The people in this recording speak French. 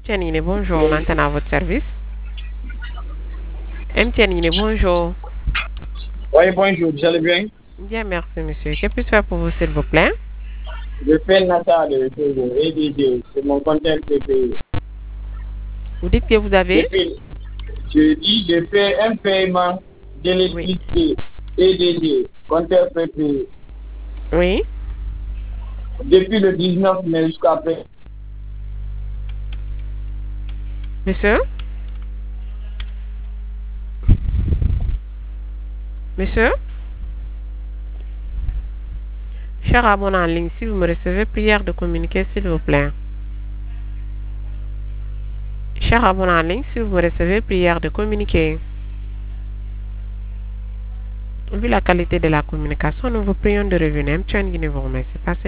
MTN Guinée, bonjour. Maintenant à votre service. MTN Guinée, bonjour. Oui, bonjour, vous allez bien? Bien, merci, monsieur. Que puis-je faire pour vous, s'il vous plaît? Je fais Nata de Togo, EDD, c'est mon compteur PPE. Vous dites que vous avez? Je fais un paiement Oui. d'électricité, EDD, compteur PPE. Oui. Depuis le 19 mai jusqu'à présent. Monsieur? Monsieur? Cher abonné en ligne, si vous me recevez, prière de communiquer, s'il vous plaît. Cher abonné en ligne, si vous me recevez, prière de communiquer. Vu la qualité de la communication, nous vous prions de revenir. MTN Guinée vous remercie. Passez